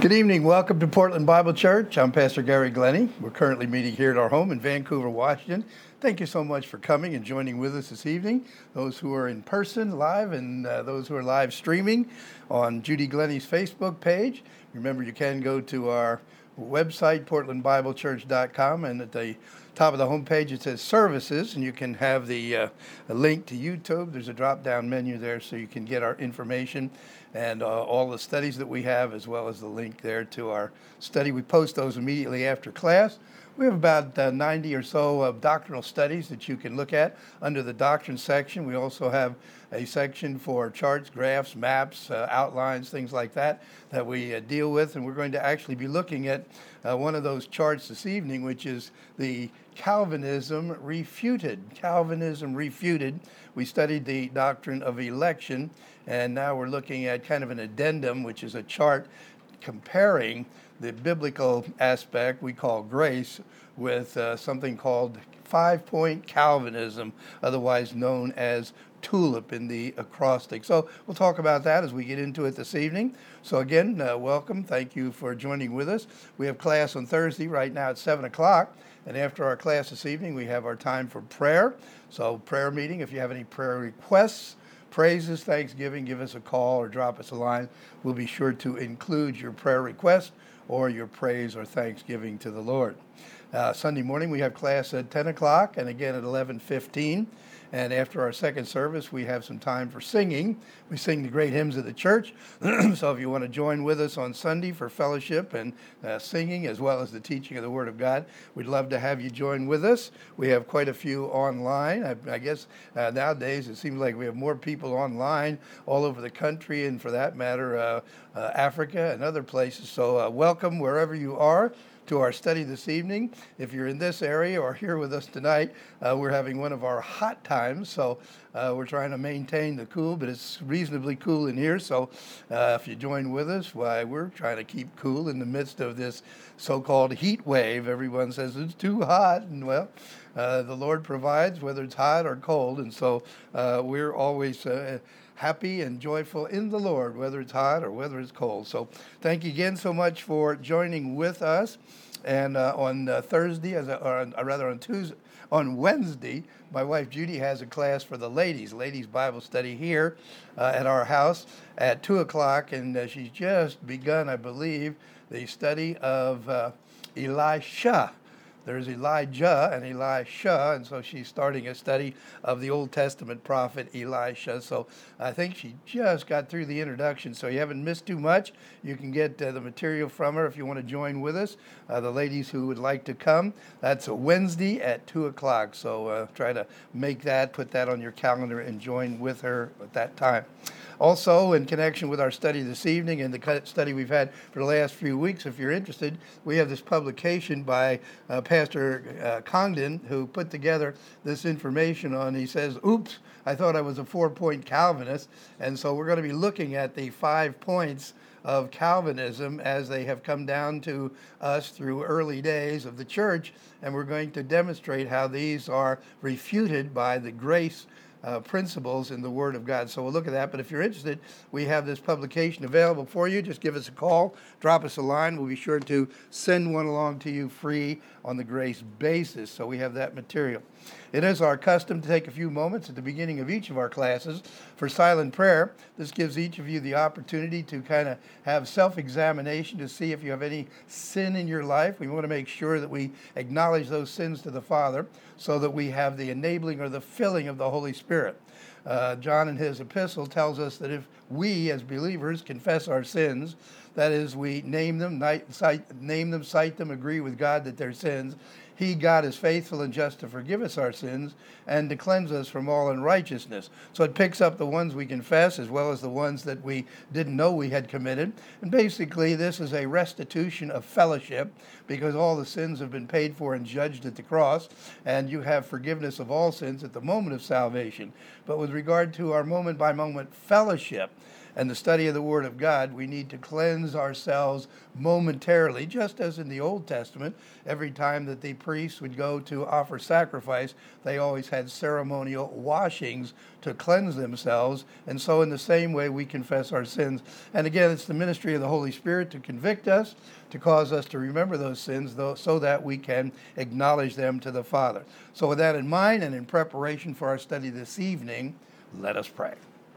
Good evening. Welcome to Portland Bible Church. I'm Pastor Gary Glennie. We're currently meeting here at our home in Vancouver, Washington. Thank you so much for coming and joining with us this evening. Those who are in person live and those who are live streaming on Judy Glennie's Facebook page. Remember, you can go to our website, portlandbiblechurch.com, and at the top of the homepage it says services, and you can have a link to YouTube. There's a drop-down menu there so you can get our information and all the studies that we have, as well as the link there to our study. We post those immediately after class. We have about 90 or so doctrinal studies that you can look at under the doctrine section. We also have a section for charts, graphs, maps, outlines, things like that we deal with. And we're going to actually be looking at one of those charts this evening, which is the Calvinism Refuted. Calvinism Refuted. We studied the doctrine of election, and now we're looking at kind of an addendum, which is a chart comparing the biblical aspect we call grace with something called 5-point Calvinism, otherwise known as TULIP in the acrostic. So we'll talk about that as we get into it this evening. So again, welcome. Thank you for joining with us. We have class on Thursday right now at 7 o'clock. And after our class this evening, we have our time for prayer. So prayer meeting, if you have any prayer requests, praises, thanksgiving, give us a call or drop us a line. We'll be sure to include your prayer request or your praise or thanksgiving to the Lord. Sunday morning, we have class at 10 o'clock and again at 11:15. And after our second service, we have some time for singing. We sing the great hymns of the church. So if you want to join with us on Sunday for fellowship and singing, as well as the teaching of the Word of God, we'd love to have you join with us. We have quite a few online. I guess nowadays it seems like we have more people online all over the country, and for that matter, Africa and other places. So welcome wherever you are to our study this evening. If you're in this area or here with us tonight, we're having one of our hot times, so we're trying to maintain the cool, but it's reasonably cool in here. So if you join with us, why, we're trying to keep cool in the midst of this so-called heat wave. Everyone says it's too hot, and well, the Lord provides whether it's hot or cold, and so we're always happy and joyful in the Lord, whether it's hot or whether it's cold. So thank you again so much for joining with us. And on Thursday, on Wednesday, my wife Judy has a class for the ladies Bible study here at our house at 2 o'clock. And she's just begun, I believe, the study of Elisha. There's Elijah and Elisha, and so she's starting a study of the Old Testament prophet Elisha. So I think she just got through the introduction, so you haven't missed too much. You can get the material from her if you want to join with us. The ladies who would like to come, that's a Wednesday at 2 o'clock. So try to make that, put that on your calendar, and join with her at that time. Also, in connection with our study this evening and the study we've had for the last few weeks, if you're interested, we have this publication by Pastor Congdon, who put together this information on, he says, oops, I thought I was a 4-point Calvinist. And so we're going to be looking at the 5 points of Calvinism as they have come down to us through early days of the church. And we're going to demonstrate how these are refuted by the grace principles in the Word of God. So we'll look at that. But if you're interested, we have this publication available for you. Just give us a call, drop us a line. We'll be sure to send one along to you free on the grace basis. So we have that material. It is our custom to take a few moments at the beginning of each of our classes for silent prayer. This gives each of you the opportunity to kind of have self-examination to see if you have any sin in your life. We want to make sure that we acknowledge those sins to the Father so that we have the enabling or the filling of the Holy Spirit. John in his epistle tells us that if we as believers confess our sins, that is, we name them, cite them, agree with God that they're sins, He, God, is faithful and just to forgive us our sins and to cleanse us from all unrighteousness. So it picks up the ones we confess as well as the ones that we didn't know we had committed. And basically, this is a restitution of fellowship because all the sins have been paid for and judged at the cross, and you have forgiveness of all sins at the moment of salvation. But with regard to our moment-by-moment fellowship, and the study of the Word of God, we need to cleanse ourselves momentarily, just as in the Old Testament. Every time that the priests would go to offer sacrifice, they always had ceremonial washings to cleanse themselves. And so in the same way, we confess our sins. And again, it's the ministry of the Holy Spirit to convict us, to cause us to remember those sins, so that we can acknowledge them to the Father. So with that in mind, and in preparation for our study this evening, let us pray.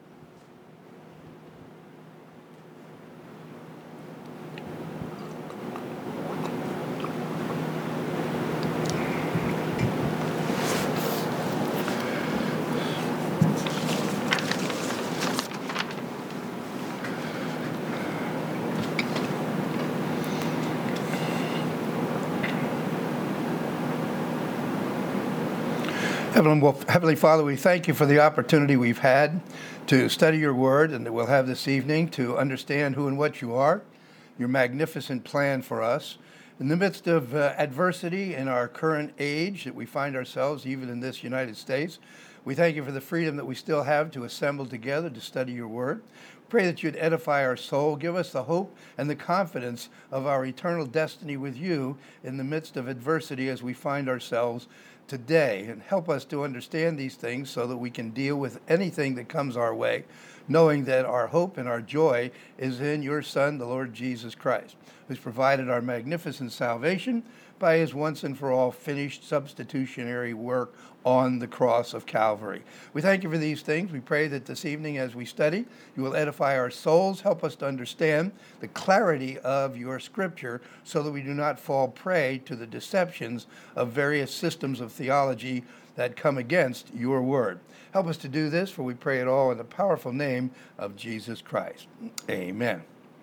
Heavenly Father, we thank you for the opportunity we've had to study your word, and that we'll have this evening to understand who and what you are, your magnificent plan for us. In the midst of adversity in our current age that we find ourselves, even in this United States, we thank you for the freedom that we still have to assemble together to study your word. Pray that you'd edify our soul, give us the hope and the confidence of our eternal destiny with you in the midst of adversity as we find ourselves today, and help us to understand these things so that we can deal with anything that comes our way, knowing that our hope and our joy is in your Son, the Lord Jesus Christ, who's provided our magnificent salvation by his once and for all finished substitutionary work on the cross of Calvary. We thank you for these things. We pray that this evening as we study, you will edify our souls, help us to understand the clarity of your scripture so that we do not fall prey to the deceptions of various systems of theology that come against your word. Help us to do this, for we pray it all in the powerful name of Jesus Christ. Amen.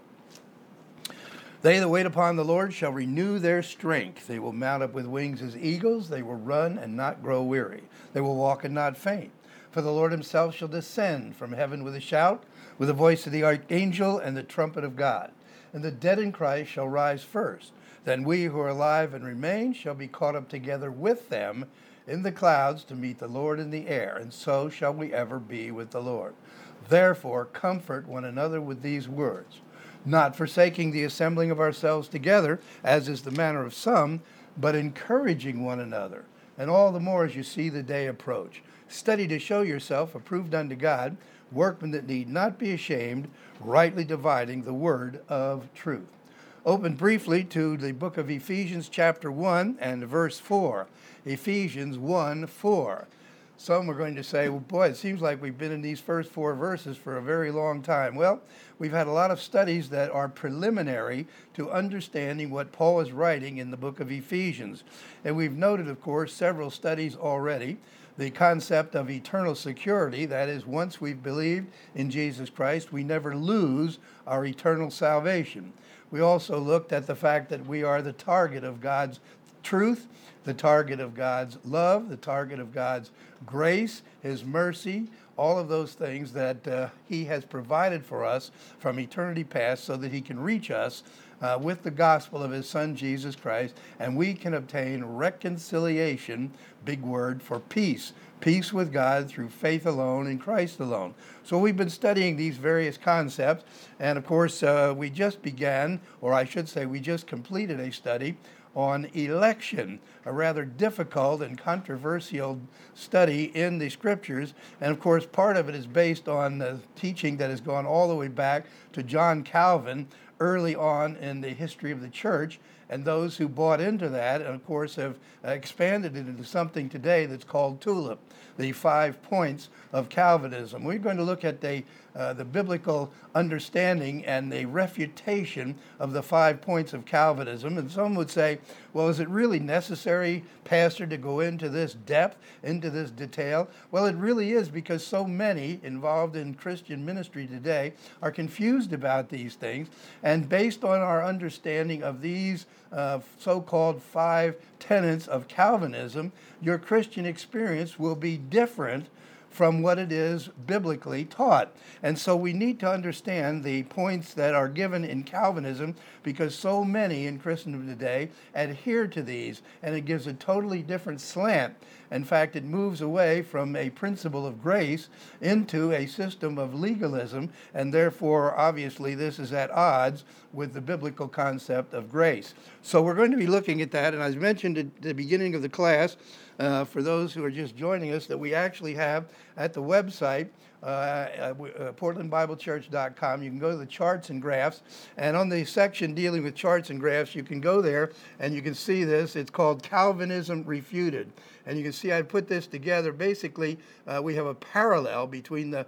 They that wait upon the Lord shall renew their strength. They will mount up with wings as eagles. They will run and not grow weary. They will walk and not faint. For the Lord himself shall descend from heaven with a shout, with the voice of the archangel and the trumpet of God. And the dead in Christ shall rise first. Then we who are alive and remain shall be caught up together with them in the clouds to meet the Lord in the air. And so shall we ever be with the Lord. Therefore comfort one another with these words, not forsaking the assembling of ourselves together, as is the manner of some, but encouraging one another, and all the more as you see the day approach. Study to show yourself approved unto God, workmen that need not be ashamed, rightly dividing the word of truth. Open briefly to the book of Ephesians chapter 1 and verse 4. Ephesians 1:4. Some are going to say, well, boy, it seems like we've been in these first 4 verses for a very long time. Well, we've had a lot of studies that are preliminary to understanding what Paul is writing in the book of Ephesians. And we've noted, of course, several studies already. The concept of eternal security, that is, once we've believed in Jesus Christ, we never lose our eternal salvation. We also looked at the fact that we are the target of God's truth, the target of God's love, the target of God's grace, his mercy, all of those things that he has provided for us from eternity past so that he can reach us with the gospel of his Son, Jesus Christ, and we can obtain reconciliation, big word, for peace. Peace with God through faith alone in Christ alone. So we've been studying these various concepts, and of course we just began, or I should say we just completed a study on election, a rather difficult and controversial study in the scriptures. And of course, part of it is based on the teaching that has gone all the way back to John Calvin early on in the history of the church. And those who bought into that, and of course, have expanded it into something today that's called TULIP, the 5 points of Calvinism. We're going to look at the biblical understanding and the refutation of the 5 points of Calvinism. And some would say, well, is it really necessary, Pastor, to go into this depth, into this detail? Well, it really is, because so many involved in Christian ministry today are confused about these things. And based on our understanding of these so-called 5 tenets of Calvinism, your Christian experience will be different from what it is biblically taught. And so we need to understand the points that are given in Calvinism, because so many in Christendom today adhere to these, and it gives a totally different slant In fact, it moves away from a principle of grace into a system of legalism, and therefore, obviously, this is at odds with the biblical concept of grace. So we're going to be looking at that, and as mentioned at the beginning of the class, for those who are just joining us, that we actually have at the website, PortlandBibleChurch.com. You can go to the charts and graphs, and on the section dealing with charts and graphs, you can go there and you can see this. It's called Calvinism Refuted. And you can see I put this together. Basically, we have a parallel between the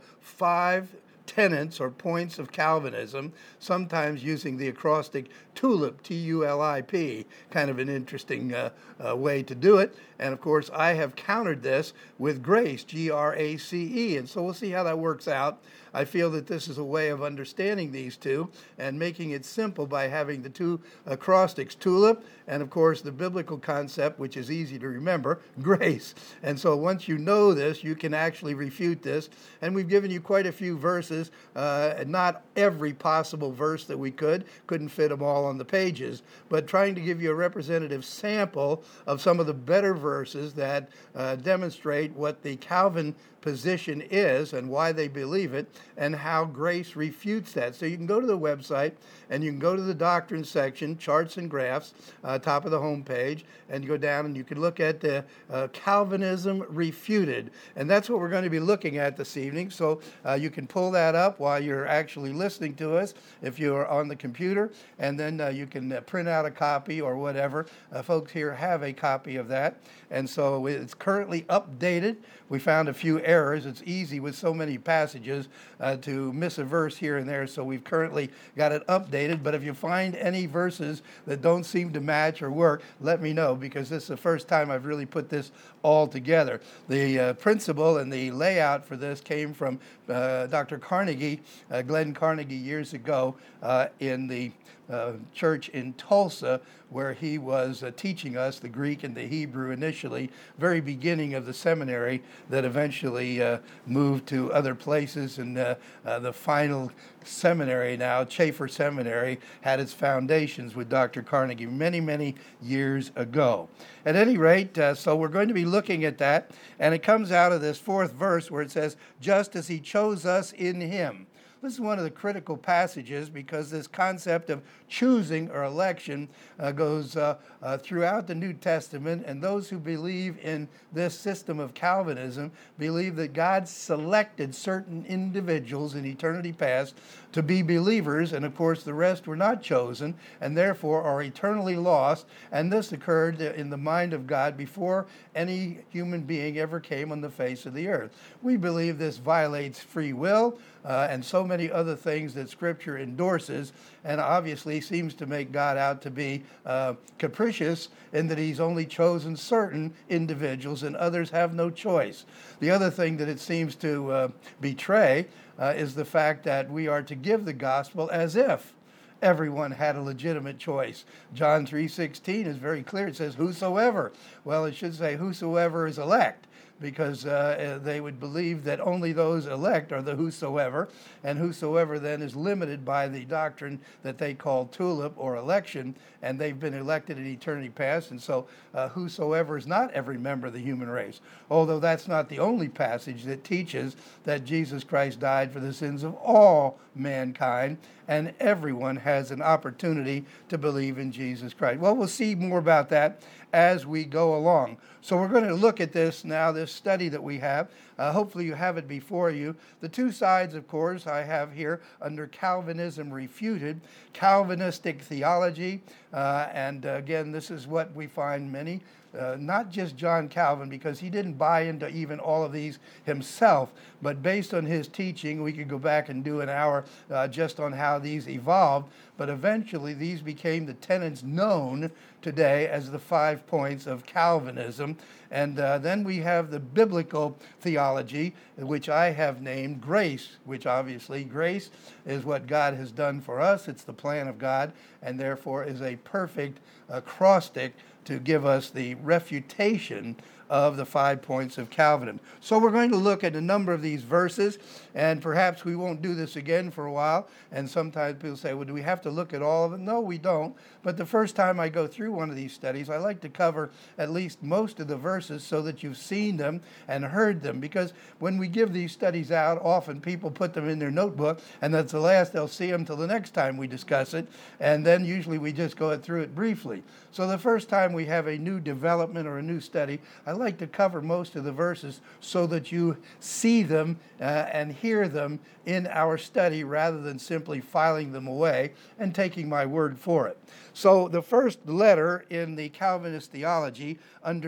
5 tenets or points of Calvinism, sometimes using the acrostic TULIP, T-U-L-I-P, kind of an interesting way to do it. And of course, I have countered this with grace, G-R-A-C-E, and so we'll see how that works out. I feel that this is a way of understanding these two and making it simple by having the two acrostics, TULIP, and of course the biblical concept, which is easy to remember, grace. And so once you know this, you can actually refute this. And we've given you quite a few verses, not every possible verse that we couldn't fit them all on the pages, but trying to give you a representative sample of some of the better verses that demonstrate what the Calvin position is and why they believe it and how grace refutes that. So you can go to the website and you can go to the doctrine section, charts and graphs, top of the home page, and you go down and you can look at the Calvinism Refuted. And that's what we're going to be looking at this evening. So you can pull that up while you're actually listening to us if you're on the computer, and then you can print out a copy or whatever. Folks here have a copy of that. And so it's currently updated. We found a few errors. It's easy with so many passages to miss a verse here and there, so we've currently got it updated. But if you find any verses that don't seem to match or work, let me know, because this is the first time I've really put this all together. The principle and the layout for this came from Dr. Carnegie, Glenn Carnegie, years ago in the church in Tulsa, where he was teaching us the Greek and the Hebrew initially, very beginning of the seminary that eventually moved to other places, and the final seminary now, Chafer Seminary, had its foundations with Dr. Carnegie many, many years ago. At any rate, so we're going to be looking at that, and it comes out of this 4th verse where it says, just as he chose us in him. This is one of the critical passages because this concept of choosing or election goes throughout the New Testament, and those who believe in this system of Calvinism believe that God selected certain individuals in eternity past to be believers, and of course the rest were not chosen and therefore are eternally lost, and this occurred in the mind of God before any human being ever came on the face of the earth. We believe this violates free will and so many other things that Scripture endorses, and obviously seems to make God out to be capricious in that he's only chosen certain individuals and others have no choice. The other thing that it seems to betray is the fact that we are to give the gospel as if everyone had a legitimate choice. John 3:16 is very clear. It says, whosoever. Well, it should say whosoever is elect, because they would believe that only those elect are the whosoever, and whosoever then is limited by the doctrine that they call TULIP or election, and they've been elected in eternity past, and so whosoever is not every member of the human race, although that's not the only passage that teaches that Jesus Christ died for the sins of all mankind, and everyone has an opportunity to believe in Jesus Christ. Well, we'll see more about that as we go along. So we're going to look at this now, this study that we have. Hopefully you have it before you. The two sides, of course, I have here under Calvinism Refuted, Calvinistic theology, and again, this is what we find many, not just John Calvin, because he didn't buy into even all of these himself, but based on his teaching, we could go back and do an hour just on how these evolved, but eventually these became the tenets known today as the 5 points of Calvinism. And then we have the biblical theology, which I have named grace, which obviously grace is what God has done for us. It's the plan of God, and therefore is a perfect acrostic to give us the refutation of the 5 points of Calvinism. So we're going to look at a number of these verses, and perhaps we won't do this again for a while. And sometimes people say, well, do we have to look at all of them? No, we don't. But the first time I go through one of these studies, I like to cover at least most of the verses so that you've seen them and heard them. Because when we give these studies out, often people put them in their notebook, and that's the last they'll see them till the next time we discuss it. And then usually we just go through it briefly. So the first time we have a new development or a new study, I like to cover most of the verses so that you see them and hear them in our study rather than simply filing them away and taking my word for it. So the first letter in the Calvinist theology under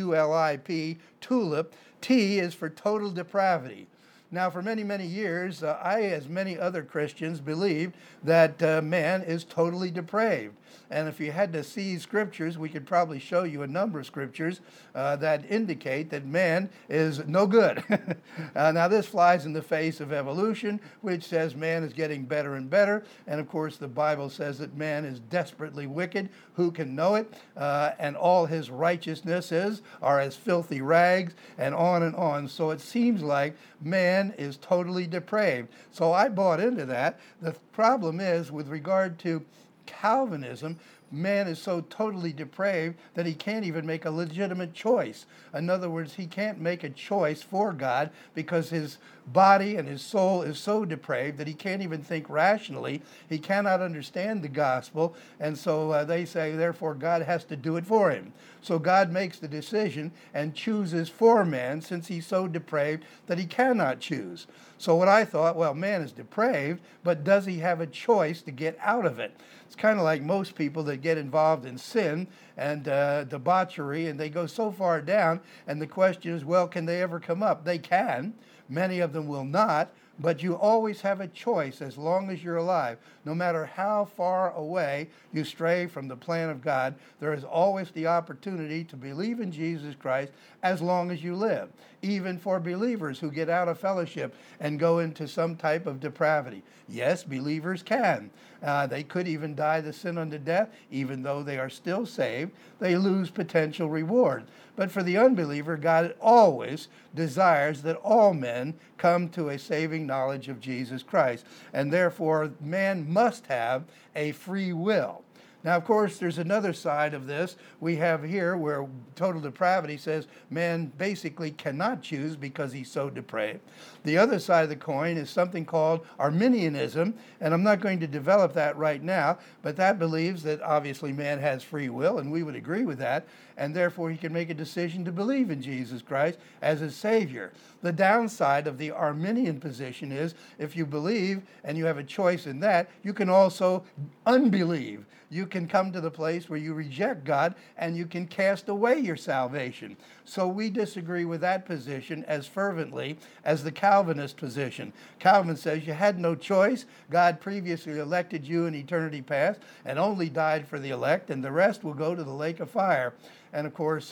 TULIP, TULIP, T is for total depravity. Now, for many, many years, I, as many other Christians, believed that man is totally depraved. And if you had to see scriptures, we could probably show you a number of scriptures that indicate that man is no good. Now, this flies in the face of evolution, which says man is getting better and better. And, of course, the Bible says that man is desperately wicked. Who can know it? And all his righteousnesses are as filthy rags, and on and on. So it seems like man is totally depraved. So I bought into that. The problem is, with regard to Calvinism, man is so totally depraved that he can't even make a legitimate choice. In other words, he can't make a choice for God because his body and his soul is so depraved that he can't even think rationally. He cannot understand the gospel, and so they say, therefore, God has to do it for him. So God makes the decision and chooses for man since he's so depraved that he cannot choose. So what I thought, well, man is depraved, but does he have a choice to get out of it? It's kind of like most people that get involved in sin and debauchery, and they go so far down, and the question is, well, can they ever come up? They can. Many of them will not, but you always have a choice as long as you're alive. No matter how far away you stray from the plan of God, there is always the opportunity to believe in Jesus Christ as long as you live, even for believers who get out of fellowship and go into some type of depravity. Yes, believers can. They could even die the sin unto death, even though they are still saved. They lose potential reward. But for the unbeliever, God always desires that all men come to a saving knowledge of Jesus Christ. And therefore, man must have a free will. Now, of course, there's another side of this. We have here where total depravity says man basically cannot choose because he's so depraved. The other side of the coin is something called Arminianism, and I'm not going to develop that right now, but that believes that obviously man has free will, and we would agree with that, and therefore he can make a decision to believe in Jesus Christ as his Savior. The downside of the Arminian position is if you believe and you have a choice in that, you can also unbelieve. You can come to the place where you reject God and you can cast away your salvation. So we disagree with that position as fervently as the Calvinist position. Calvin says you had no choice. God previously elected you in eternity past and only died for the elect, and the rest will go to the lake of fire. And of course,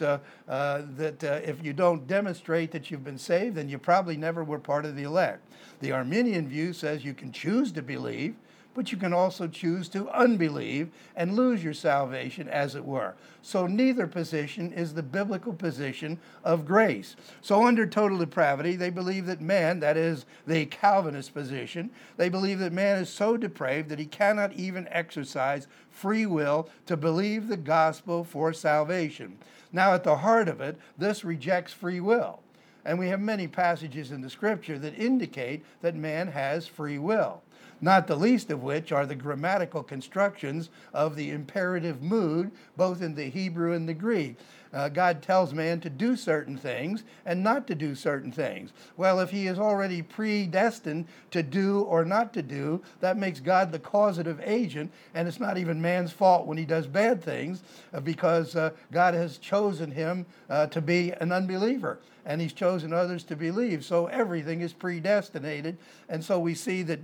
if you don't demonstrate that you've been saved, then you probably never were part of the elect. The Arminian view says you can choose to believe, but you can also choose to unbelieve and lose your salvation, as it were. So neither position is the biblical position of grace. So under total depravity, they believe that man, that is the Calvinist position, they believe that man is so depraved that he cannot even exercise free will to believe the gospel for salvation. Now, at the heart of it, this rejects free will. And we have many passages in the Scripture that indicate that man has free will, not the least of which are the grammatical constructions of the imperative mood, both in the Hebrew and the Greek. God tells man to do certain things and not to do certain things. Well, if he is already predestined to do or not to do, that makes God the causative agent, and it's not even man's fault when he does bad things because God has chosen him to be an unbeliever, and he's chosen others to believe. So everything is predestinated, and so we see that basically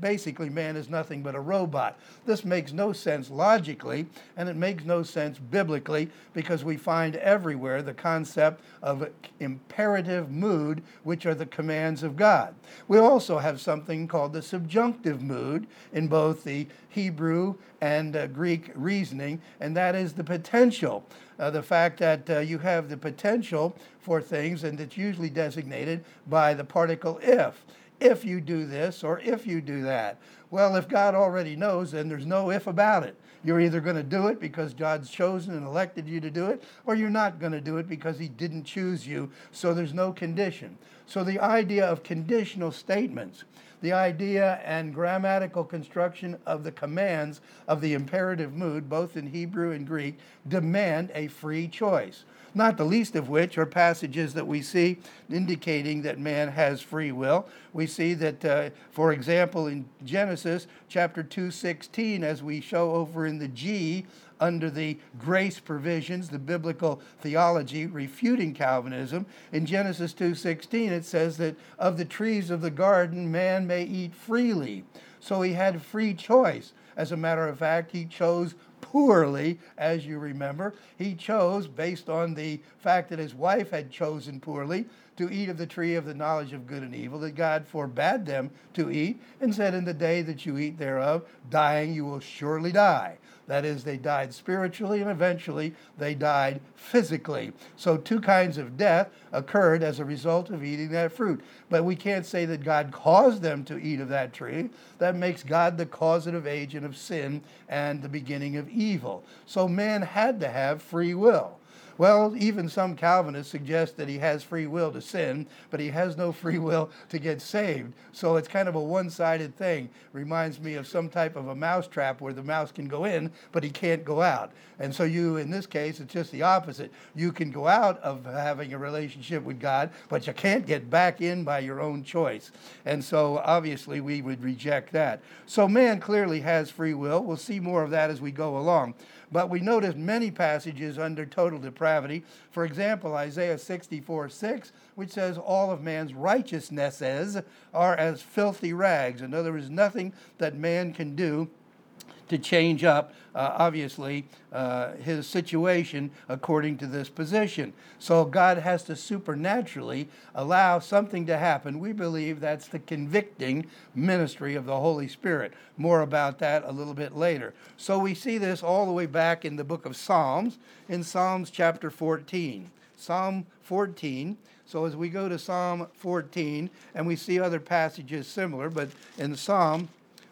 basically man is nothing but a robot. This makes no sense logically, and it makes no sense biblically, because we find everywhere the concept of imperative mood, which are the commands of God. We also have something called the subjunctive mood in both the Hebrew and Greek reasoning, and that is the potential. The fact that you have the potential for things, and it's usually designated by the particle if. If you do this or if you do that. Well, if God already knows, then there's no if about it. You're either going to do it because God's chosen and elected you to do it, or you're not going to do it because he didn't choose you, so there's no condition. So the idea of conditional statements, the idea and grammatical construction of the commands of the imperative mood, both in Hebrew and Greek, demand a free choice. Not the least of which are passages that we see indicating that man has free will. We see that, for example, in Genesis chapter 2:16, as we show over in the G, under the grace provisions, the biblical theology refuting Calvinism, in Genesis 2:16 it says that of the trees of the garden man may eat freely. So he had free choice. As a matter of fact, he chose poorly, as you remember. He chose, based on the fact that his wife had chosen poorly, to eat of the tree of the knowledge of good and evil, that God forbade them to eat, and said, in the day that you eat thereof, dying you will surely die. That is, they died spiritually, and eventually they died physically. So two kinds of death occurred as a result of eating that fruit. But we can't say that God caused them to eat of that tree. That makes God the causative agent of sin and the beginning of evil. So man had to have free will. Well, even some Calvinists suggest that he has free will to sin, but he has no free will to get saved. So it's kind of a one-sided thing. Reminds me of some type of a mousetrap where the mouse can go in, but he can't go out. And so you, in this case, it's just the opposite. You can go out of having a relationship with God, but you can't get back in by your own choice. And so obviously we would reject that. So man clearly has free will. We'll see more of that as we go along. But we notice many passages under total depravity. For example, Isaiah 64:6, which says all of man's righteousnesses are as filthy rags. In other words, nothing that man can do to change up, obviously, his situation according to this position. So God has to supernaturally allow something to happen. We believe that's the convicting ministry of the Holy Spirit. More about that a little bit later. So we see this all the way back in the book of Psalms, in Psalms chapter 14. Psalm 14. So as we go to Psalm 14, and we see other passages similar, but in Psalm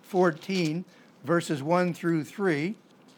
14, verses 1 through 3.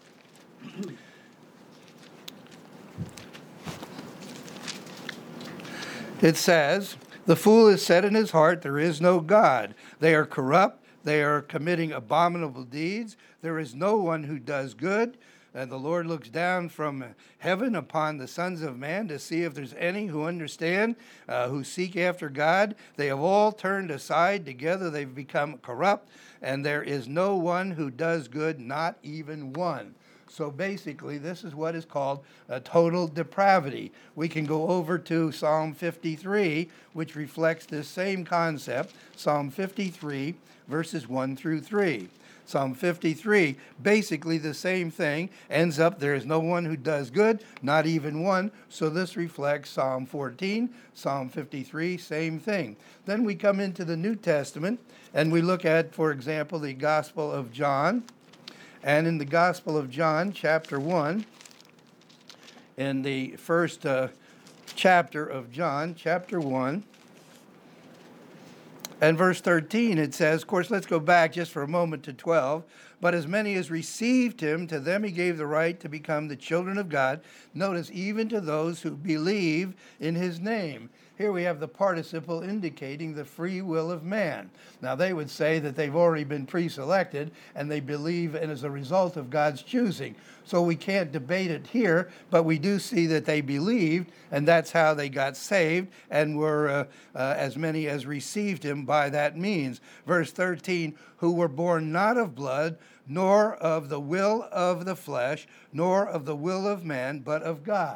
It says, "The fool has said in his heart, there is no God. They are corrupt. They are committing abominable deeds. There is no one who does good. And the Lord looks down from heaven upon the sons of man to see if there's any who understand, who seek after God. They have all turned aside. Together they've become corrupt. And there is no one who does good, not even one." So basically, this is what is called a total depravity. We can go over to Psalm 53, which reflects this same concept. Psalm 53, verses 1 through 3. Psalm 53, basically the same thing, ends up, there is no one who does good, not even one. So this reflects Psalm 14, Psalm 53, same thing. Then we come into the New Testament, and we look at, for example, the Gospel of John. And in the Gospel of John, chapter 1, in the first chapter of John, chapter 1, and verse 13, it says, of course, let's go back just for a moment to 12. "But as many as received him, to them he gave the right to become the children of God." Notice, even to those who believe in his name. Here we have the participle indicating the free will of man. Now, they would say that they've already been pre-selected and they believe and as a result of God's choosing. So we can't debate it here, but we do see that they believed, and that's how they got saved and were as many as received him by that means. Verse 13, "Who were born not of blood, nor of the will of the flesh, nor of the will of man, but of God."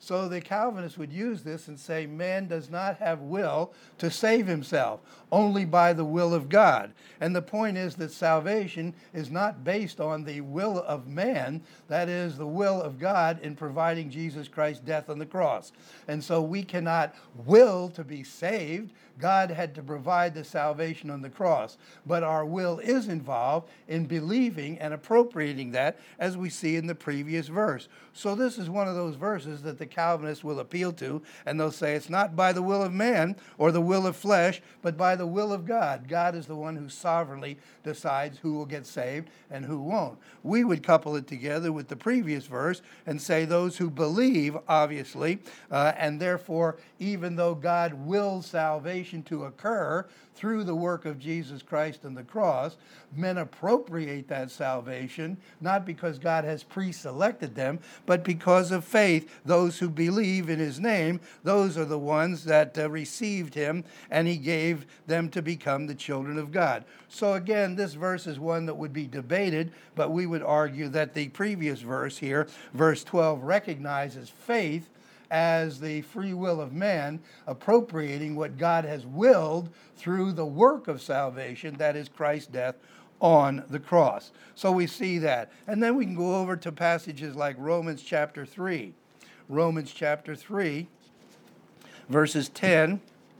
So the Calvinists would use this and say man does not have will to save himself, only by the will of God. And the point is that salvation is not based on the will of man, that is, the will of God in providing Jesus Christ's death on the cross. And so we cannot will to be saved. God had to provide the salvation on the cross. But our will is involved in believing and appropriating that, as we see in the previous verse. So this is one of those verses that the Calvinists will appeal to, and they'll say it's not by the will of man or the will of flesh, but by the will of God. God is the one who sovereignly decides who will get saved and who won't. We would couple it together with the previous verse and say those who believe, obviously, and therefore, even though God wills salvation to occur through the work of Jesus Christ on the cross, men appropriate that salvation, not because God has pre-selected them, but because of faith. Those who believe in his name, those are the ones that received him, and he gave them to become the children of God. So again, this verse is one that would be debated, but we would argue that the previous verse here, verse 12, recognizes faith as the free will of man, appropriating what God has willed through the work of salvation, that is Christ's death on the cross. So we see that. And then we can go over to passages like Romans chapter 3. Romans chapter 3, verses 10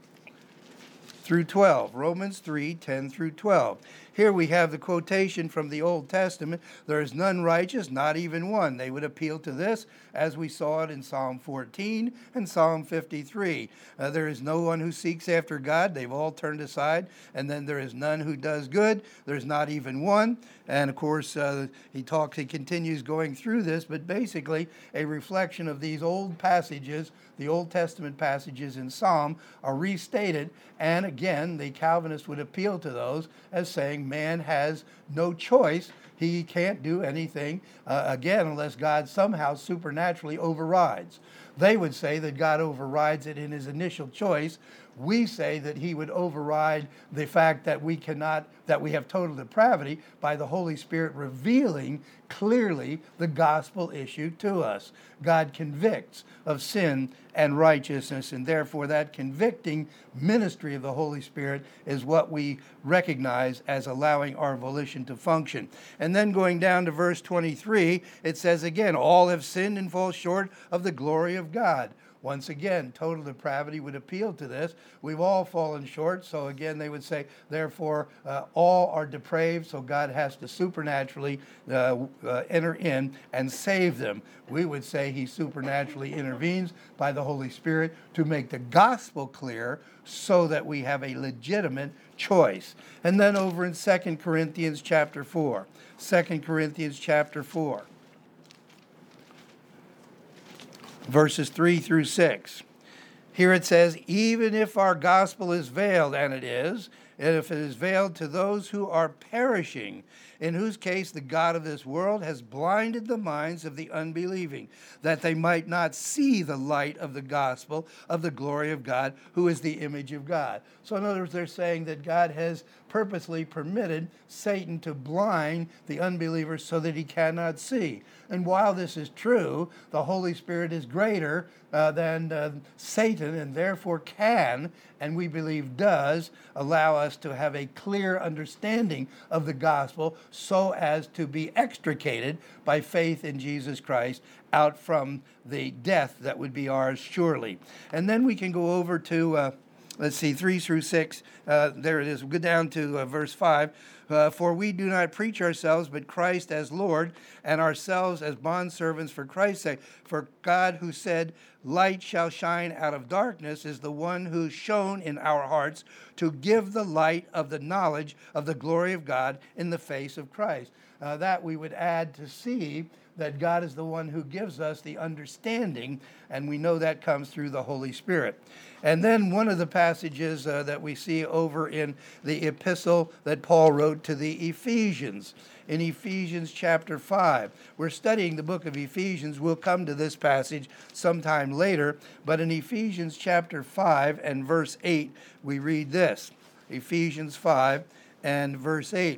through 12. Romans 3, 10 through 12. Here we have the quotation from the Old Testament, there is none righteous, not even one. They would appeal to this as we saw it in Psalm 14 and Psalm 53. There is no one who seeks after God. They've all turned aside. And then there is none who does good. There's not even one. And of course, he continues going through this, but basically a reflection of these old passages, the Old Testament passages in Psalm are restated. And again, the Calvinists would appeal to those as saying man has no choice. He can't do anything, again, unless God somehow supernaturally overrides. They would say that God overrides it in his initial choice. We say that he would override the fact that we have total depravity by the Holy Spirit revealing clearly the gospel issue to us. God convicts of sin and righteousness, and therefore that convicting ministry of the Holy Spirit is what we recognize as allowing our volition to function. And then going down to verse 23, it says again, all have sinned and fall short of the glory of God. Once again, total depravity would appeal to this. We've all fallen short, so again they would say, therefore, all are depraved, so God has to supernaturally enter in and save them. We would say he supernaturally intervenes by the Holy Spirit to make the gospel clear so that we have a legitimate choice. And then over in 2 Corinthians chapter 4. 2 Corinthians chapter 4. Verses 3 through 6. Here it says, even if our gospel is veiled, and it is, and if it is veiled to those who are perishing, in whose case the God of this world has blinded the minds of the unbelieving, that they might not see the light of the gospel of the glory of God, who is the image of God. So in other words, they're saying that God has purposely permitted Satan to blind the unbelievers so that he cannot see. And while this is true, the Holy Spirit is greater than Satan, and therefore can, and we believe does, allow us to have a clear understanding of the gospel so as to be extricated by faith in Jesus Christ out from the death that would be ours surely. And then we can go over to 3 through 6. There it is. We'll go down to verse 5. For we do not preach ourselves, but Christ as Lord, and ourselves as bondservants for Christ's sake. For God, who said, light shall shine out of darkness, is the one who shone in our hearts to give the light of the knowledge of the glory of God in the face of Christ. That we would add to see that God is the one who gives us the understanding, and we know that comes through the Holy Spirit. And then one of the passages that we see over in the epistle that Paul wrote to the Ephesians, in Ephesians chapter 5. We're studying the book of Ephesians. We'll come to this passage sometime later, but in Ephesians chapter 5 and verse 8, we read this. Ephesians 5 and verse 8.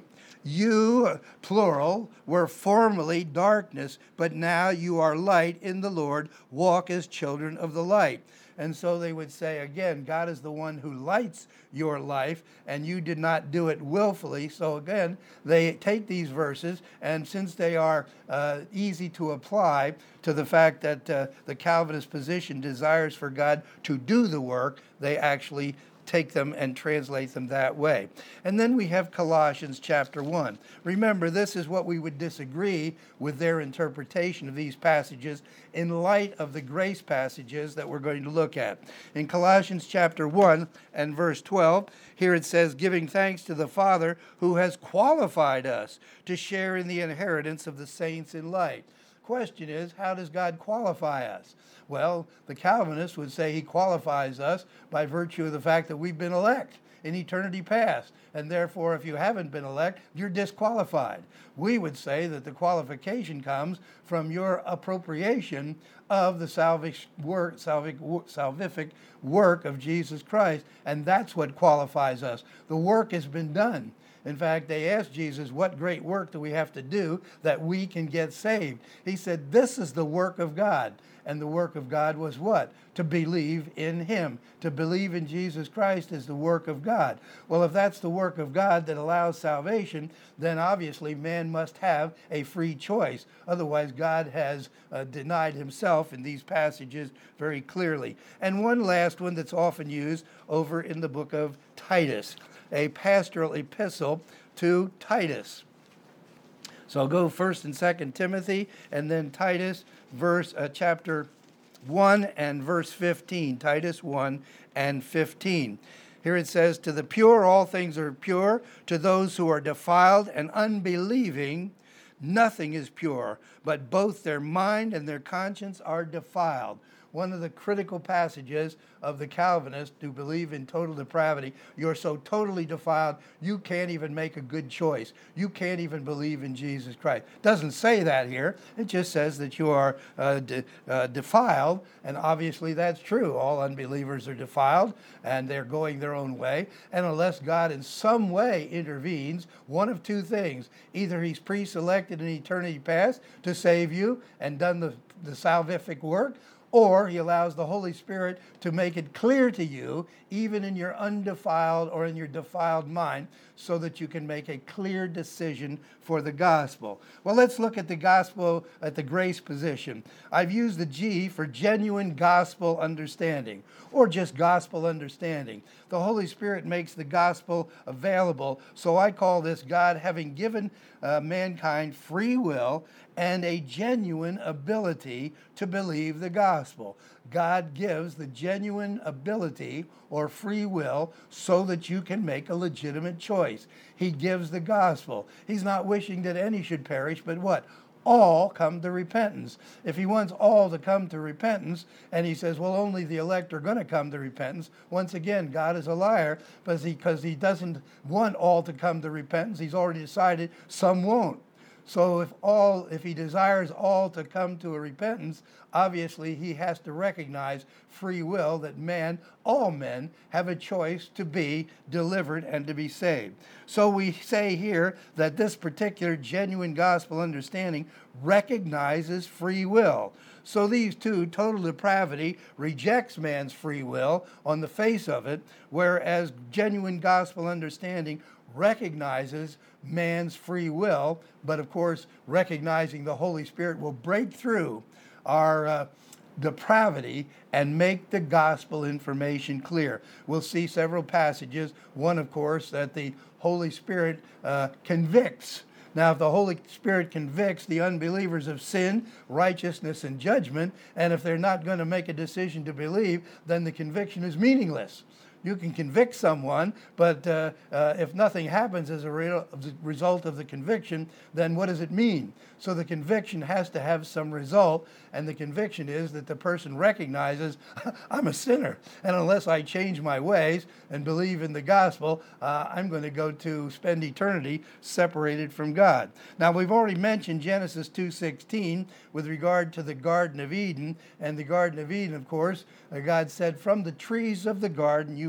You, plural, were formerly darkness, but now you are light in the Lord. Walk as children of the light. And so they would say, again, God is the one who lights your life, and you did not do it willfully. So again, they take these verses, and since they are easy to apply to the fact that the Calvinist position desires for God to do the work, they actually take them and translate them that way. And then we have Colossians chapter 1. Remember, this is what we would disagree with their interpretation of these passages in light of the grace passages that we're going to look at. In Colossians chapter 1 and verse 12, here it says, giving thanks to the Father who has qualified us to share in the inheritance of the saints in light. Question is, how does God qualify us? Well, the Calvinists would say he qualifies us by virtue of the fact that we've been elect in eternity past, and therefore if you haven't been elect, you're disqualified. We would say that the qualification comes from your appropriation of the salvific work of Jesus Christ, and that's what qualifies us. The work has been done. In fact, they asked Jesus, what great work do we have to do that we can get saved? He said, this is the work of God. And the work of God was what? To believe in him. To believe in Jesus Christ is the work of God. Well, if that's the work of God that allows salvation, then obviously man must have a free choice. Otherwise, God has denied himself in these passages very clearly. And one last one that's often used over in the book of Titus, a pastoral epistle to Titus. So I'll go 1st and 2nd Timothy, and then Titus, chapter 1 and verse 15. Titus 1 and 15. Here it says, to the pure all things are pure, to those who are defiled and unbelieving nothing is pure, but both their mind and their conscience are defiled. One of the critical passages of the Calvinists who believe in total depravity. You're so totally defiled, you can't even make a good choice. You can't even believe in Jesus Christ. Doesn't say that here. It just says that you are defiled, and obviously that's true. All unbelievers are defiled, and they're going their own way. And unless God in some way intervenes, one of two things. Either he's pre-selected in eternity past to save you and done the salvific work, or he allows the Holy Spirit to make it clear to you, even in your undefiled or in your defiled mind, so that you can make a clear decision for the gospel. Well, let's look at the gospel at the grace position. I've used the G for genuine gospel understanding, or just gospel understanding. The Holy Spirit makes the gospel available, so I call this God having given mankind free will and a genuine ability to believe the gospel. God gives the genuine ability or free will so that you can make a legitimate choice. He gives the gospel. He's not wishing that any should perish, but what? All come to repentance. If he wants all to come to repentance, and he says, well, only the elect are going to come to repentance, once again, God is a liar, because he doesn't want all to come to repentance. He's already decided some won't. So if he desires all to come to a repentance, obviously he has to recognize free will, that all men have a choice to be delivered and to be saved. So we say here that this particular genuine gospel understanding recognizes free will. So these two, total depravity rejects man's free will on the face of it, whereas genuine gospel understanding recognizes man's free will, but of course recognizing the Holy Spirit will break through our depravity and make the gospel information clear. We'll see several passages. One, of course, that the Holy Spirit convicts. Now, if the Holy Spirit convicts the unbelievers of sin, righteousness, and judgment, and if they're not going to make a decision to believe, then the conviction is meaningless. You can convict someone, but if nothing happens as a result of the conviction, then what does it mean? So the conviction has to have some result, and the conviction is that the person recognizes, I'm a sinner, and unless I change my ways and believe in the gospel, I'm going to go to spend eternity separated from God. Now, we've already mentioned Genesis 2:16 with regard to the Garden of Eden, and the Garden of Eden, of course, God said, from the trees of the garden you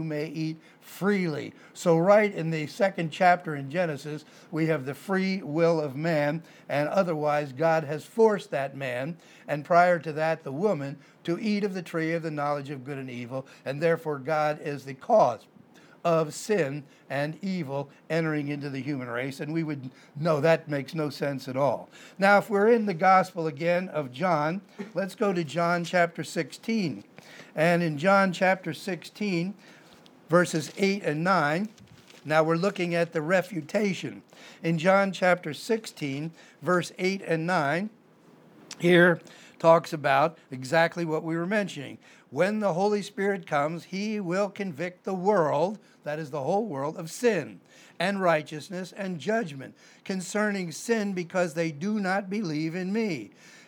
you may eat freely. So right in the second chapter in Genesis, we have the free will of man, and otherwise God has forced that man, and prior to that the woman, to eat of the tree of the knowledge of good and evil, and therefore God is the cause of sin and evil entering into the human race, and we would know that makes no sense at all. Now, if we're in the gospel again of John, let's go to John chapter 16. And in John chapter 16, verses 8 and 9, now we're looking at the refutation. In John chapter 16, verse 8 and 9, here talks about exactly what we were mentioning. When the Holy Spirit comes, he will convict the world, that is the whole world, of sin and righteousness and judgment. Concerning sin, because they do not believe in me.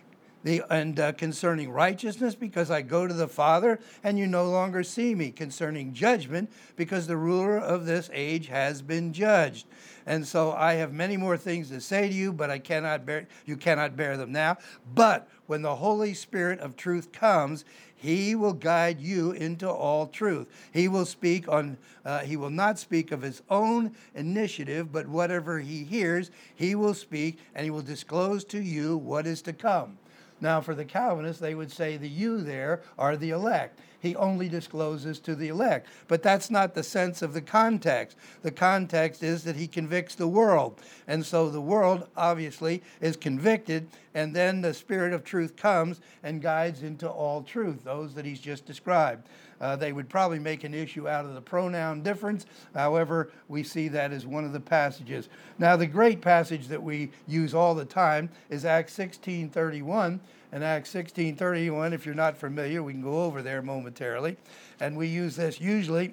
Concerning righteousness, because I go to the Father and you no longer see me. Concerning judgment, because the ruler of this age has been judged. And so I have many more things to say to you, but you cannot bear them now. But when the Holy Spirit of truth comes, he will guide you into all truth. He will he will not speak of his own initiative, but whatever he hears, he will speak, and he will disclose to you what is to come. Now, for the Calvinists, they would say the you there are the elect. He only discloses to the elect. But that's not the sense of the context. The context is that he convicts the world. And so the world, obviously, is convicted, and then the Spirit of truth comes and guides into all truth, those that he's just described. They would probably make an issue out of the pronoun difference. However, we see that as one of the passages. Now, the great passage that we use all the time is Acts 16:31. And Acts 16:31, if you're not familiar, we can go over there momentarily. And we use this usually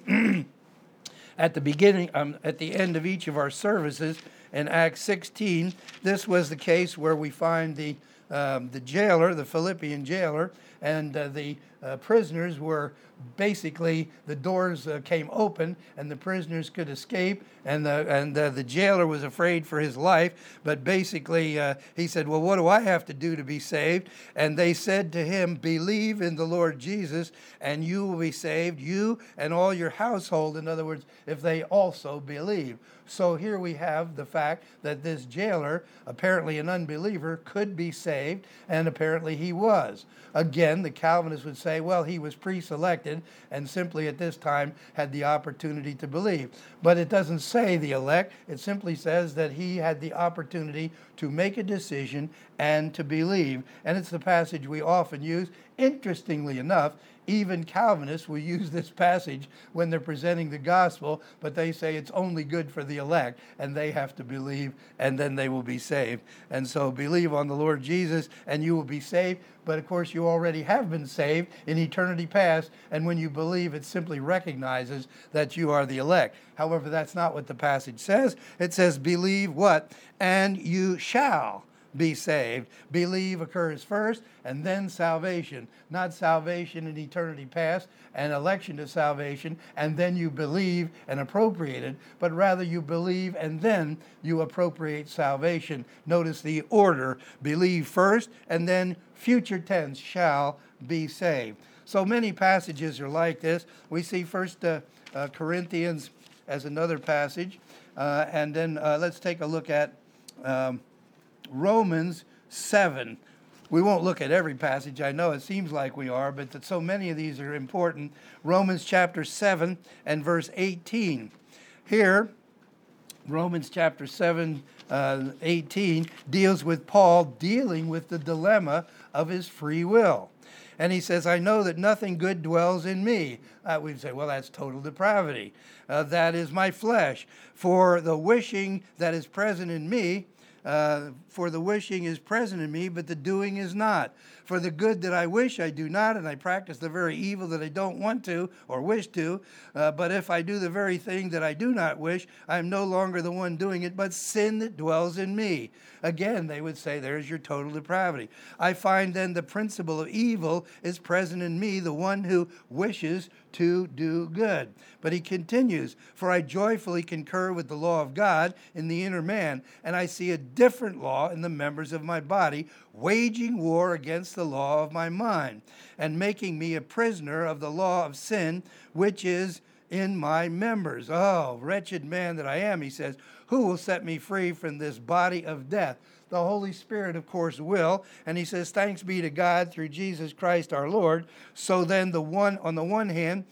at the end of each of our services. In Acts 16, this was the case where we find the jailer, the Philippian jailer, and the prisoners were basically, the doors came open and the prisoners could escape, and the jailer was afraid for his life. But basically, he said, well, what do I have to do to be saved? And they said to him, believe in the Lord Jesus, and you will be saved, you and all your household. In other words, if they also believe. So here we have the fact that this jailer, apparently an unbeliever, could be saved, and apparently he was. Again, the Calvinists would say, well, he was pre-selected and simply at this time had the opportunity to believe. But it doesn't say the elect. It simply says that he had the opportunity to make a decision and to believe. And it's the passage we often use. Interestingly enough, even Calvinists will use this passage when they're presenting the gospel, but they say it's only good for the elect, and they have to believe, and then they will be saved. And so believe on the Lord Jesus, and you will be saved. But of course, you already have been saved in eternity past, and when you believe, it simply recognizes that you are the elect. However, that's not what the passage says. It says, believe what? And you shall be saved. Believe occurs first, and then salvation. Not salvation in eternity past, and election to salvation, and then you believe and appropriate it, but rather you believe and then you appropriate salvation. Notice the order: believe first, and then future tense, shall be saved. So many passages are like this. We see First Corinthians as another passage, and then let's take a look at Romans 7. We won't look at every passage. I know it seems like we are, but that so many of these are important. Romans chapter 7 and verse 18. Here, Romans chapter 7, 18 deals with Paul dealing with the dilemma of his free will. And he says, I know that nothing good dwells in me. We'd say, well, that's total depravity. That is my flesh. For the wishing that is present in me, for the wishing is present in me, but the doing is not. For the good that I wish I do not, and I practice the very evil that I don't want to or wish to. But if I do the very thing that I do not wish, I am no longer the one doing it, but sin that dwells in me. Again, they would say, there's your total depravity. I find then the principle of evil is present in me, the one who wishes to do good. But he continues, for I joyfully concur with the law of God in the inner man, and I see a different law in the members of my body, waging war against the law of my mind, and making me a prisoner of the law of sin, which is in my members. Oh, wretched man that I am, he says, who will set me free from this body of death? The Holy Spirit, of course, will. And he says, thanks be to God through Jesus Christ our Lord. So then on the one hand,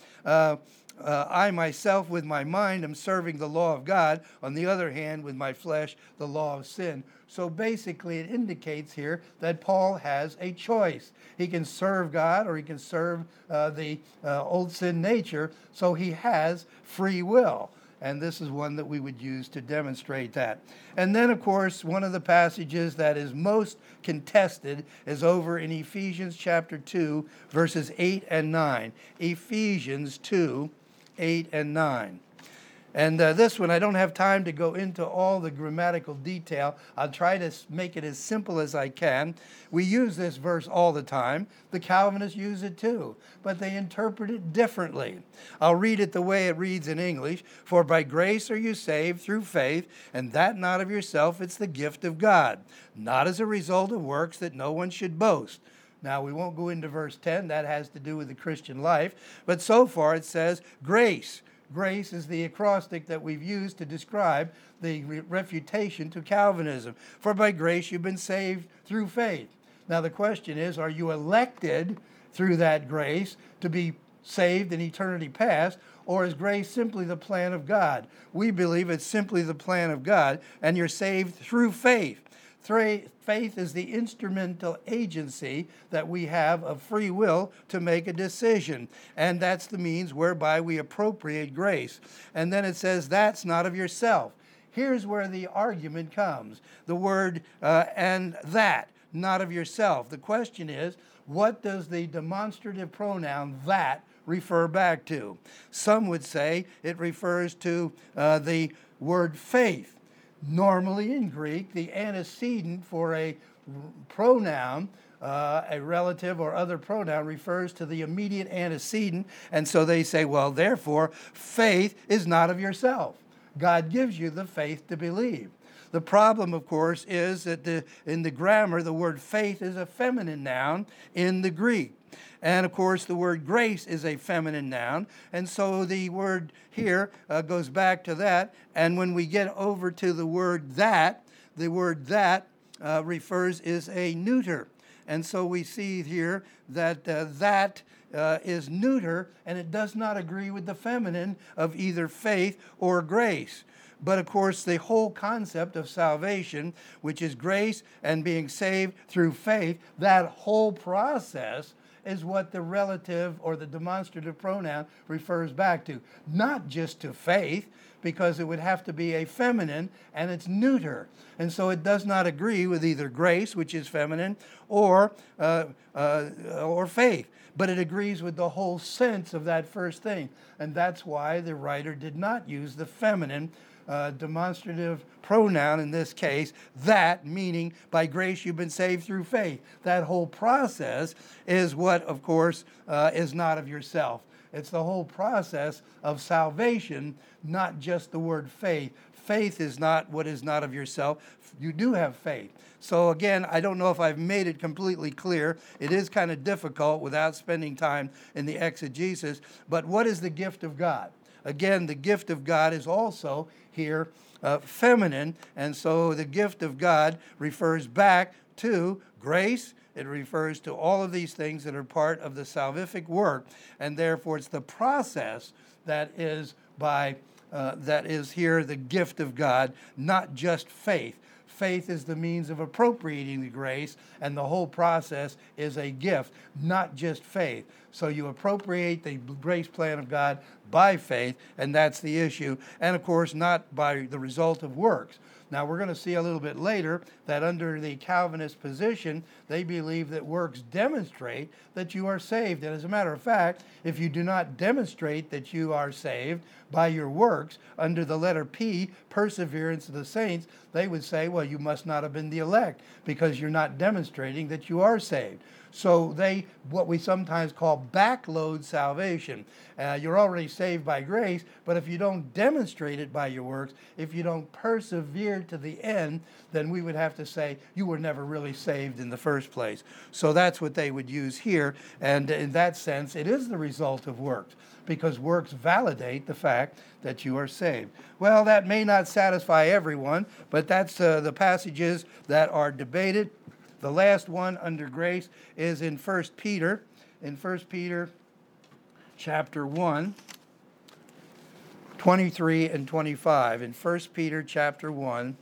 I myself with my mind am serving the law of God. On the other hand, with my flesh, the law of sin. So basically it indicates here that Paul has a choice. He can serve God or he can serve the old sin nature. So he has free will. And this is one that we would use to demonstrate that. And then, of course, one of the passages that is most contested is over in Ephesians chapter 2, verses 8 and 9. Ephesians 2, 8 and 9. And this one, I don't have time to go into all the grammatical detail. I'll try to make it as simple as I can. We use this verse all the time. The Calvinists use it too, but they interpret it differently. I'll read it the way it reads in English. For by grace are you saved through faith, and that not of yourself, it's the gift of God, not as a result of works that no one should boast. Now, we won't go into verse 10. That has to do with the Christian life. But so far it says grace. Grace is the acrostic that we've used to describe the refutation to Calvinism. For by grace you've been saved through faith. Now the question is, are you elected through that grace to be saved in eternity past, or is grace simply the plan of God? We believe it's simply the plan of God, and you're saved through faith. Faith is the instrumental agency that we have of free will to make a decision. And that's the means whereby we appropriate grace. And then it says, that's not of yourself. Here's where the argument comes. The word and that, not of yourself. The question is, what does the demonstrative pronoun that refer back to? Some would say it refers to the word faith. Normally in Greek, the antecedent for a pronoun, a relative or other pronoun, refers to the immediate antecedent. And so they say, well, therefore, faith is not of yourself. God gives you the faith to believe. The problem, of course, is that in the grammar, the word faith is a feminine noun in the Greek. And, of course, the word grace is a feminine noun. And so the word here goes back to that. And when we get over to the word that, refers is a neuter. And so we see here that that is neuter, and it does not agree with the feminine of either faith or grace. But of course, the whole concept of salvation, which is grace and being saved through faith, that whole process is what the relative or the demonstrative pronoun refers back to. Not just to faith, because it would have to be a feminine, and it's neuter. And so it does not agree with either grace, which is feminine, or faith. But it agrees with the whole sense of that first thing. And that's why the writer did not use the feminine demonstrative pronoun in this case, that, meaning by grace you've been saved through faith. That whole process is what, of course, is not of yourself. It's the whole process of salvation, not just the word faith. Faith is not what is not of yourself. You do have faith. So again, I don't know if I've made it completely clear. It is kind of difficult without spending time in the exegesis. But what is the gift of God? Again, the gift of God is also here feminine, and so the gift of God refers back to grace. It refers to all of these things that are part of the salvific work, and therefore it's the process that is here the gift of God, not just faith. Faith is the means of appropriating the grace, and the whole process is a gift, not just faith. So you appropriate the grace plan of God by faith, and that's the issue. And of course, not by the result of works. Now, we're going to see a little bit later that under the Calvinist position, they believe that works demonstrate that you are saved. And as a matter of fact, if you do not demonstrate that you are saved by your works, under the letter P, perseverance of the saints, they would say, well, you must not have been the elect because you're not demonstrating that you are saved. So they, what we sometimes call backload salvation. You're already saved by grace, but if you don't demonstrate it by your works, if you don't persevere to the end, then we would have to say you were never really saved in the first place. So that's what they would use here. And in that sense, it is the result of works. because works validate the fact that you are saved. Well, that may not satisfy everyone, but that's the passages that are debated. The last one under grace is in 1 Peter. In 1 Peter chapter 1, 23 and 25. In 1 Peter chapter 1,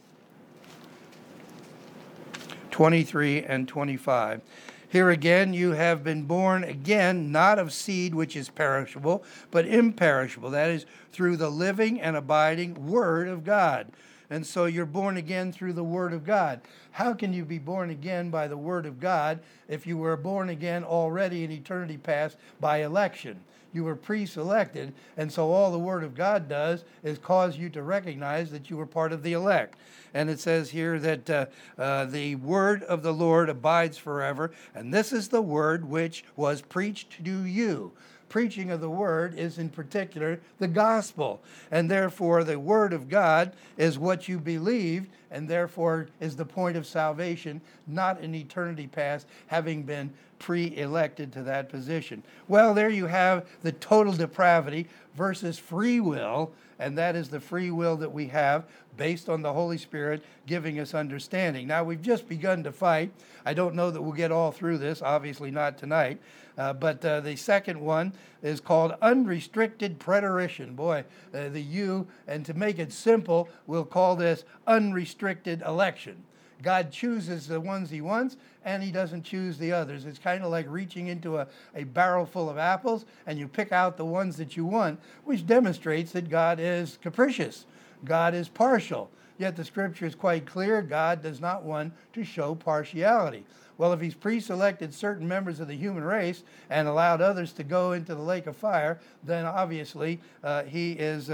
23 and 25. Here again, you have been born again, not of seed which is perishable, but imperishable. That is, through the living and abiding Word of God. And so you're born again through the Word of God. How can you be born again by the Word of God if you were born again already in eternity past by election? You were pre-selected, and so all the Word of God does is cause you to recognize that you were part of the elect. And it says here that the word of the Lord abides forever, and this is the word which was preached to you. Preaching of the word is in particular the gospel, and therefore the word of God is what you believed, and therefore is the point of salvation, not in eternity past, having been pre-elected to that position. Well, there you have the total depravity versus free will, and that is the free will that we have based on the Holy Spirit giving us understanding. Now, we've just begun to fight. I don't know that we'll get all through this, obviously not tonight, but the second one is called unrestricted preterition. Boy, the U, and to make it simple, we'll call this unrestricted election. God chooses the ones he wants, and he doesn't choose the others. It's kind of like reaching into a barrel full of apples, and you pick out the ones that you want, which demonstrates that God is capricious. God is partial. Yet the scripture is quite clear. God does not want to show partiality. Well, if he's pre-selected certain members of the human race and allowed others to go into the lake of fire, then obviously he is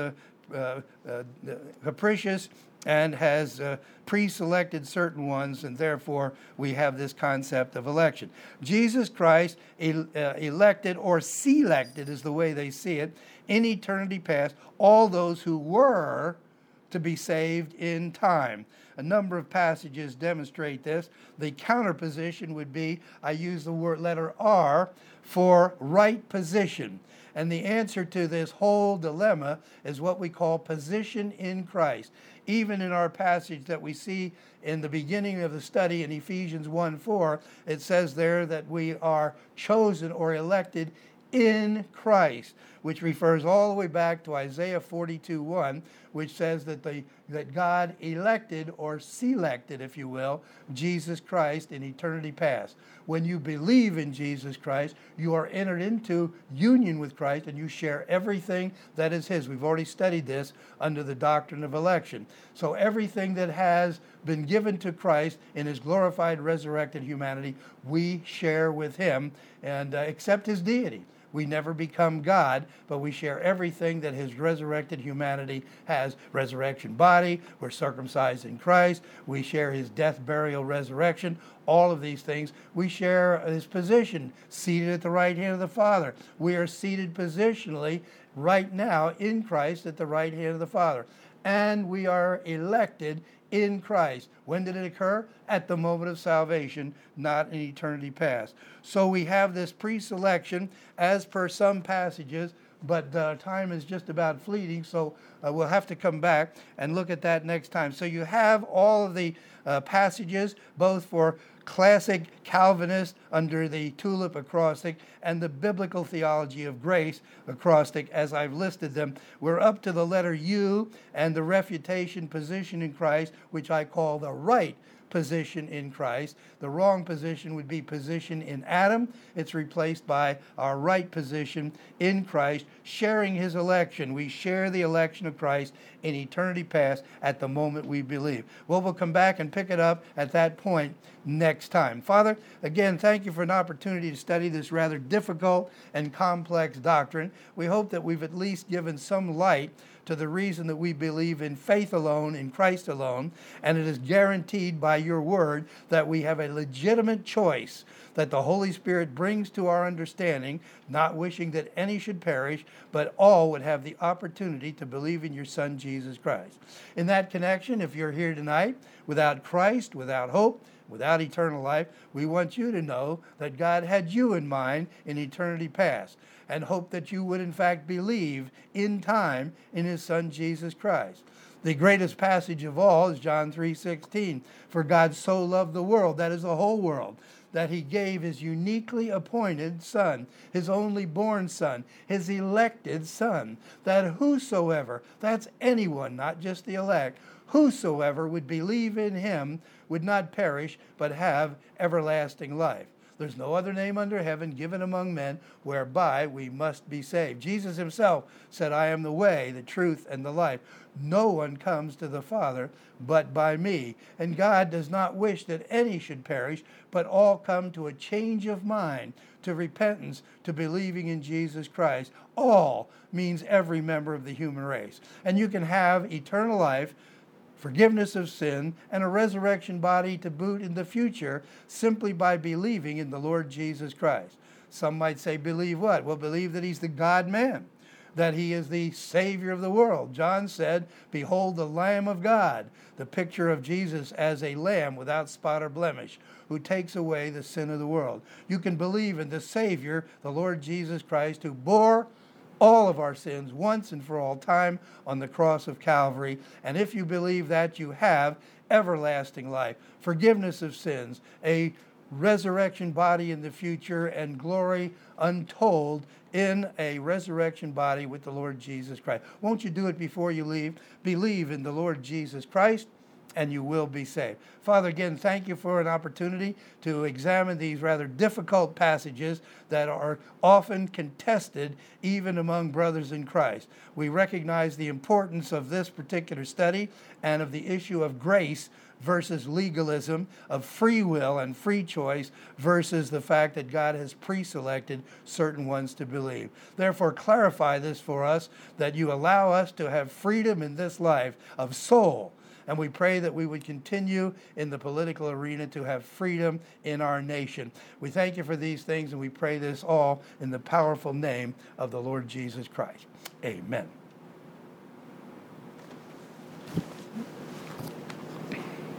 capricious and has pre-selected certain ones, and therefore we have this concept of election. Jesus Christ elected, or selected is the way they see it, in eternity past, all those who were to be saved in time. A number of passages demonstrate this. The counterposition would be, I use the word letter R, for right position. And the answer to this whole dilemma is what we call position in Christ. Even in our passage that we see in the beginning of the study in Ephesians 1:4, it says there that we are chosen or elected in Christ, which refers all the way back to Isaiah 42:1, which says that God elected or selected, if you will, Jesus Christ in eternity past. When you believe in Jesus Christ, you are entered into union with Christ, and you share everything that is his. We've already studied this under the doctrine of election. So everything that has been given to Christ in his glorified, resurrected humanity, we share with him, and accept his deity. We never become God, but we share everything that his resurrected humanity has. Resurrection body, we're circumcised in Christ, we share his death, burial, resurrection, all of these things. We share his position, seated at the right hand of the Father. We are seated positionally right now in Christ at the right hand of the Father. And we are elected in Christ. When did it occur? At the moment of salvation, not in eternity past. So we have this pre-selection as per some passages, but time is just about fleeting, so we'll have to come back and look at that next time. So you have all of the passages, both for classic Calvinist under the tulip acrostic and the biblical theology of grace acrostic as I've listed them. We're up to the letter U and the refutation position in Christ, which I call the right position in Christ. The wrong position would be position in Adam. It's replaced by our right position in Christ, sharing his election. We share the election of Christ in eternity past at the moment we believe. Well, we'll come back and pick it up at that point next time. Father, again, thank you for an opportunity to study this rather difficult and complex doctrine. We hope that we've at least given some light to the reason that we believe in faith alone, in Christ alone, and it is guaranteed by your word that we have a legitimate choice that the Holy Spirit brings to our understanding, not wishing that any should perish, but all would have the opportunity to believe in your Son, Jesus Jesus Christ. In that connection, if you're here tonight without Christ, without hope, without eternal life, we want you to know that God had you in mind in eternity past, and hope that you would in fact believe in time in his Son Jesus Christ. The greatest passage of all is John 3:16. For God so loved the world, that is the whole world, that he gave his uniquely appointed Son, his only born Son, his elected Son, that whosoever, that's anyone, not just the elect, whosoever would believe in him would not perish, but have everlasting life. There's no other name under heaven given among men whereby we must be saved. Jesus himself said, I am the way, the truth, and the life. No one comes to the Father but by me. And God does not wish that any should perish, but all come to a change of mind, to repentance, to believing in Jesus Christ. All means every member of the human race. And you can have eternal life, forgiveness of sin, and a resurrection body to boot in the future simply by believing in the Lord Jesus Christ. Some might say, believe what? Well, believe that he's the God-man, that he is the Savior of the world. John said, behold the Lamb of God, the picture of Jesus as a lamb without spot or blemish, who takes away the sin of the world. You can believe in the Savior, the Lord Jesus Christ, who bore all of our sins once and for all time on the cross of Calvary. And if you believe that, you have everlasting life, forgiveness of sins, a resurrection body in the future, and glory untold in a resurrection body with the Lord Jesus Christ. Won't you do it before you leave? Believe in the Lord Jesus Christ, and you will be saved. Father, again, thank you for an opportunity to examine these rather difficult passages that are often contested even among brothers in Christ. We recognize the importance of this particular study and of the issue of grace versus legalism, of free will and free choice versus the fact that God has pre-selected certain ones to believe. Therefore, clarify this for us, that you allow us to have freedom in this life of soul. And we pray that we would continue in the political arena to have freedom in our nation. We thank you for these things, and we pray this all in the powerful name of the Lord Jesus Christ. Amen.